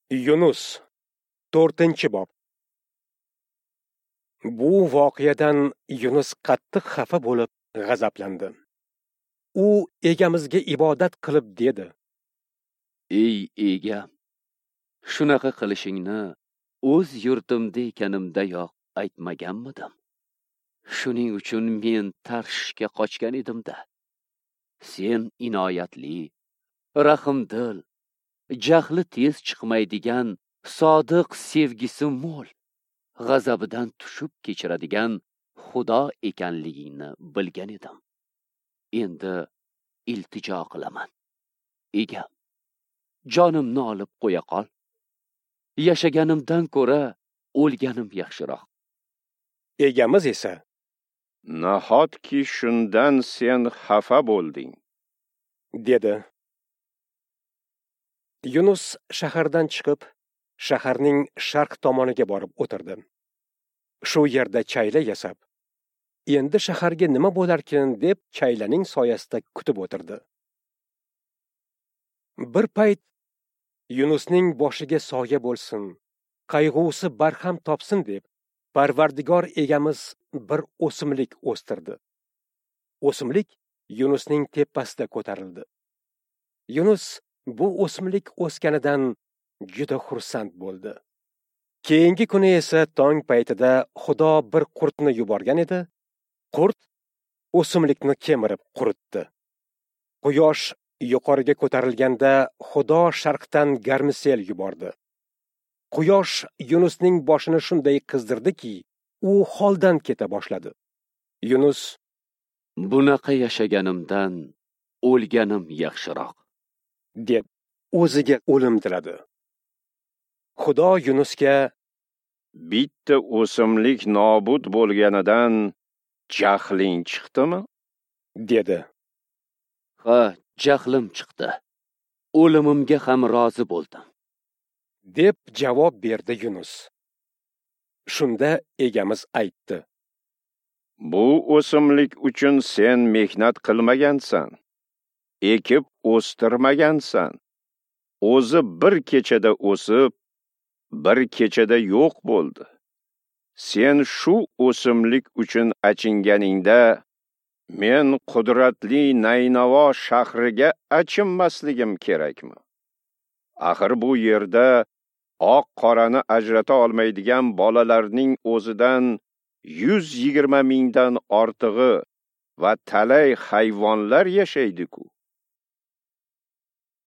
Yunus 4-bob. Bu voqeadan Yunus qattiq xafa bo'lib, g'azablandi. U egamizga ibodat qilib dedi: Ey egam, shunaqa qilishingni o'z yurtimda ekanimdayoq aytmaganmidim? Shuning uchun men Tarshishga qochgan edim-da. Sen inoyatli, rahmdil, jahli tez chiqmaydigan, sodiq, sevgisi mo'l, g'azabidan tushib kechiradigan Xudo ekanligingni bilgan edim. Endi iltijo qilaman. Egam, jonimni olib qo'ya qol. Yashaganimdan ko'ra o'lganim yaxshiroq. Egamiz esa: Nahotki shundan sen xafa bo'lding, dedi. Yunus shahardan chiqib, shaharning sharq tomoniga borib o'tirdi. Shu yerda chayla yasab, endi shaharga nima bo'larkin deb chaylaning soyasida kutib o'tirdi. Bir payt Yunusning boshiga soya bo'lsin, qayg'usi barham topsin deb Parvardigor egamiz bir o'simlik o'stirdi. O'simlik Yunusning tepasida ko'tarildi. Yunus bu o'simlik o'sganidan juda xursand bo'ldi. Keyingi kuni esa tong paytida Xudo bir qurtni yuborgan edi. Qurt o'simlikni kemirib quritdi. Quyosh yuqoriga ko'tarilganda Xudo sharqdan garmisel yubordi. Quyosh Yunusning boshini shunday qizdirdiki, u holdan keta boshladi. Yunus: Bunaqa yashaganimdan o'lganim yaxshiroq, deb o'ziga o'lim tiladi. Xudo Yunusga: bitta o'simlik nobud bo'lganidan jahling chiqdimi? dedi. Ha, jahlim chiqdi. O'limimga ham rozi bo'ldim, deb javob berdi Yunus. Shunda egamiz aytdi: Bu o'simlik uchun sen mehnat qilmagansan, ekib o'stirmagansan. O'zi bir kechada o'sib, bir kechada yo'q bo'ldi. Sen shu o'simlik uchun achinganingda, men qudratli Naynavo shahriga achinmasligim kerakmi? Axir bu yerda oq qorani ajrata olmaydigan bolalarning o'zidan 120 mingdan ortig'i va talay hayvonlar yashaydi-ku.